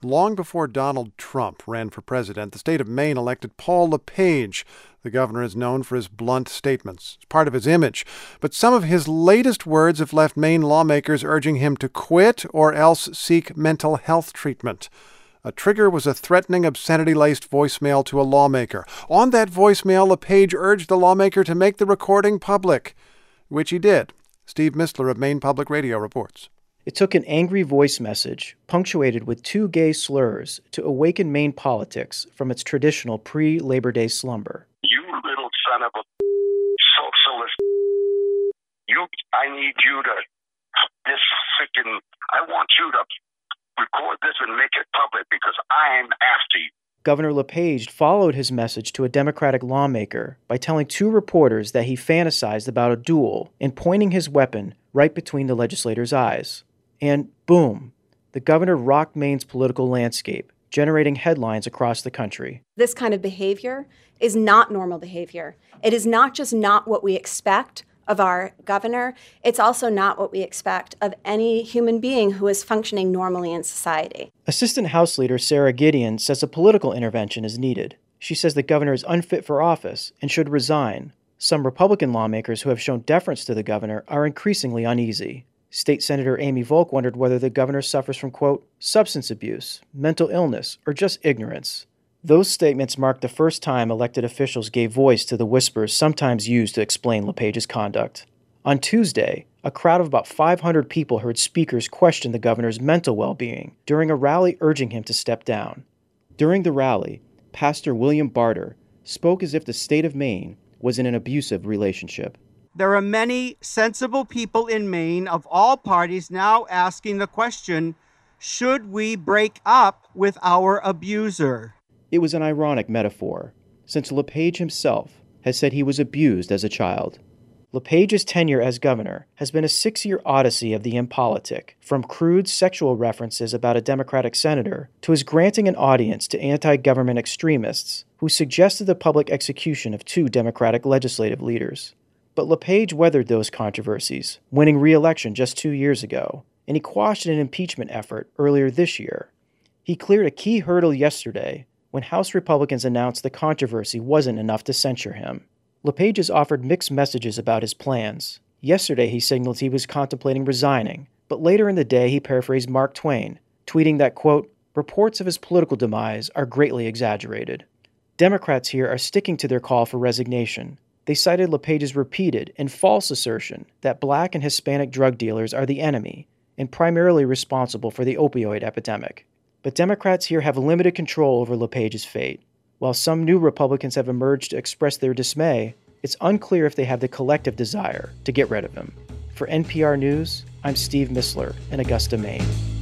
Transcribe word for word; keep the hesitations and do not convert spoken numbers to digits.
Long before Donald Trump ran for president, the state of Maine elected Paul LePage. The governor is known for his blunt statements. It's part of his image. But some of his latest words have left Maine lawmakers urging him to quit or else seek mental health treatment. A trigger was a threatening, obscenity-laced voicemail to a lawmaker. On that voicemail, LePage urged the lawmaker to make the recording public, which he did. Steve Mistler of Maine Public Radio reports. It took an angry voice message, punctuated with two gay slurs, to awaken Maine politics from its traditional pre-Labor Day slumber. You little son of a socialist. You, I need you to, this freaking, I want you to record this and make it public because I'm after you. Governor LePage followed his message to a Democratic lawmaker by telling two reporters that he fantasized about a duel and pointing his weapon right between the legislator's eyes. And boom, the governor rocked Maine's political landscape, generating headlines across the country. This kind of behavior is not normal behavior. It is not just not what we expect of our governor. It's also not what we expect of any human being who is functioning normally in society. Assistant House Leader Sarah Gideon says a political intervention is needed. She says the governor is unfit for office and should resign. Some Republican lawmakers who have shown deference to the governor are increasingly uneasy. State Senator Amy Volk wondered whether the governor suffers from, quote, substance abuse, mental illness, or just ignorance. Those statements marked the first time elected officials gave voice to the whispers sometimes used to explain LePage's conduct. On Tuesday, a crowd of about five hundred people heard speakers question the governor's mental well-being during a rally urging him to step down. During the rally, Pastor William Barter spoke as if the state of Maine was in an abusive relationship. There are many sensible people in Maine of all parties now asking the question, should we break up with our abuser? It was an ironic metaphor, since LePage himself has said he was abused as a child. LePage's tenure as governor has been a six-year odyssey of the impolitic, from crude sexual references about a Democratic senator to his granting an audience to anti-government extremists who suggested the public execution of two Democratic legislative leaders. But LePage weathered those controversies, winning re-election just two years ago, and he quashed an impeachment effort earlier this year. He cleared a key hurdle yesterday when House Republicans announced the controversy wasn't enough to censure him. LePage has offered mixed messages about his plans. Yesterday he signaled he was contemplating resigning, but later in the day he paraphrased Mark Twain, tweeting that, quote, reports of his political demise are greatly exaggerated. Democrats here are sticking to their call for resignation. They cited LePage's repeated and false assertion that black and Hispanic drug dealers are the enemy and primarily responsible for the opioid epidemic. But Democrats here have limited control over LePage's fate. While some new Republicans have emerged to express their dismay, it's unclear if they have the collective desire to get rid of him. For N P R News, I'm Steve Mistler in Augusta, Maine.